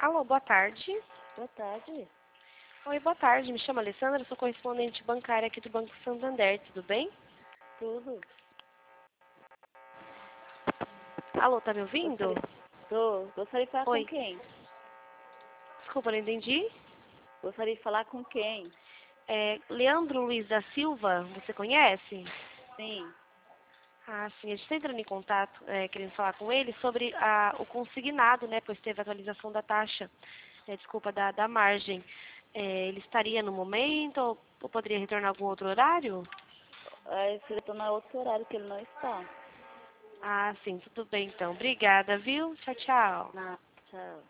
Alô, boa tarde. Boa tarde. Oi, boa tarde. Me chamo Alessandra, sou correspondente bancária aqui do Banco Santander, tudo bem? Tudo. Alô, tá me ouvindo? Gostaria de falar com Oi. quem? Desculpa, não entendi. Gostaria de falar com quem? Leandro Luiz da Silva, você conhece? Sim. Ah, sim, a gente está entrando em contato, querendo falar com ele sobre o consignado, né, pois teve atualização da taxa, da margem. Ele estaria no momento ou poderia retornar algum outro horário? Se ele tornar outro horário que ele não está. Ah, sim, tudo bem então. Obrigada, viu? Tchau, tchau. Não, tchau.